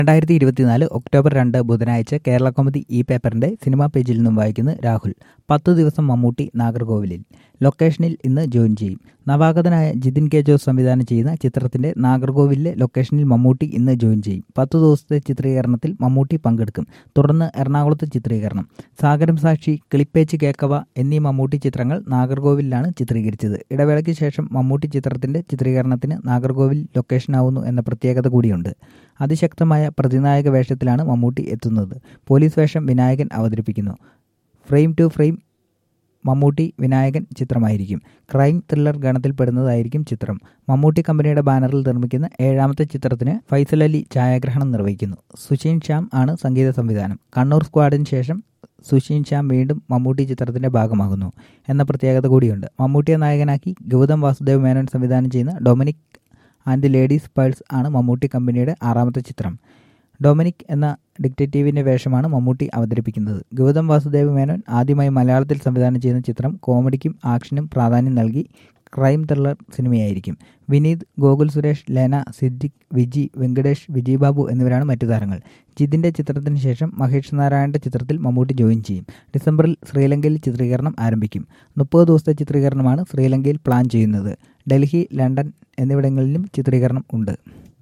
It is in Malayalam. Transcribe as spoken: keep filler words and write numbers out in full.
രണ്ടായിരത്തി ഇരുപത്തിനാല് ഒക്ടോബർ രണ്ട് ബുധനാഴ്ച കേരള കൗമുദി ഇ പേപ്പറിന്റെ സിനിമാ പേജിൽ നിന്നും വായിക്കുന്നത് രാഹുൽ. പത്ത് ദിവസം മമ്മൂട്ടി നാഗർകോവിലിൽ. ലൊക്കേഷനിൽ ഇന്ന് ജോയിൻ ചെയ്യും. നവാഗതനായ ജിതിൻ കെ ജോസ് സംവിധാനം ചെയ്യുന്ന ചിത്രത്തിന്റെ നാഗർകോവിലിലെ ലൊക്കേഷനിൽ മമ്മൂട്ടി ഇന്ന് ജോയിൻ ചെയ്യും. പത്തു ദിവസത്തെ ചിത്രീകരണത്തിൽ മമ്മൂട്ടി പങ്കെടുക്കും. തുടർന്ന് എറണാകുളത്ത് ചിത്രീകരണം. സാഗരം സാക്ഷി, കിളിപ്പേച്ച് കേക്കവ എന്നീ മമ്മൂട്ടി ചിത്രങ്ങൾ നാഗർകോവിലാണ് ചിത്രീകരിച്ചത്. ഇടവേളയ്ക്ക് ശേഷം മമ്മൂട്ടി ചിത്രത്തിന്റെ ചിത്രീകരണത്തിന് നാഗർകോവിൽ ലൊക്കേഷനാവുന്നു എന്ന പ്രത്യേകത കൂടിയുണ്ട്. അതിശക്തമായ പ്രതിനായക വേഷത്തിലാണ് മമ്മൂട്ടി എത്തുന്നത്. പോലീസ് വേഷം വിനായകൻ അവതരിപ്പിക്കുന്നു. Frame to frame Mammootty Vinayakan ചിത്രമായിരിക്കും. ക്രൈം ത്രില്ലർ ഗണത്തിൽപ്പെടുന്നതായിരിക്കും ചിത്രം. മമ്മൂട്ടി കമ്പനിയുടെ ബാനറിൽ നിർമ്മിക്കുന്ന ഏഴാമത്തെ ചിത്രത്തിന് ഫൈസൽ അലി ഛായാഗ്രഹണം നിർവഹിക്കുന്നു. സുഷീൻ ശ്യാം ആണ് സംഗീത സംവിധാനം. കണ്ണൂർ സ്ക്വാഡിന് ശേഷം സുഷീൻ ശ്യാം വീണ്ടും മമ്മൂട്ടി ചിത്രത്തിന്റെ ഭാഗമാകുന്നു എന്ന പ്രത്യേകത കൂടിയുണ്ട്. മമ്മൂട്ടിയെ നായകനാക്കി ഗൗതം വാസുദേവ് മേനോൻ സംവിധാനം ചെയ്യുന്ന Dominic and the ladies pearls ആണ് മമ്മൂട്ടി കമ്പനിയുടെ ആറാമത്തെ ചിത്രം. ഡൊമിനിക് എന്ന ഡിറ്റക്റ്റീവിന്റെ വേഷമാണ് മമ്മൂട്ടി അവതരിപ്പിക്കുന്നത്. ഗൗതം വാസുദേവ് മേനോൻ ആദ്യമായി മലയാളത്തിൽ സംവിധാനം ചെയ്യുന്ന ചിത്രം കോമഡിക്കും ആക്ഷനും പ്രാധാന്യം നൽകി ക്രൈം ത്രില്ലർ സിനിമയായിരിക്കും. വിനീത്, ഗോകുൽ സുരേഷ്, ലെന, സിദ്ദിഖ്, വിജി, വെങ്കടേഷ്, വിജയ് ബാബു എന്നിവരാണ് മറ്റു താരങ്ങൾ. ജിതിന്റെ ചിത്രത്തിന് ശേഷം മഹേഷ് നാരായണന്റെ ചിത്രത്തിൽ മമ്മൂട്ടി ജോയിൻ ചെയ്യും. ഡിസംബറിൽ ശ്രീലങ്കയിൽ ചിത്രീകരണം ആരംഭിക്കും. മുപ്പത് ദിവസത്തെ ചിത്രീകരണമാണ് ശ്രീലങ്കയിൽ പ്ലാൻ ചെയ്യുന്നത്. ഡൽഹി, ലണ്ടൻ എന്നിവിടങ്ങളിലും ചിത്രീകരണം ഉണ്ട്.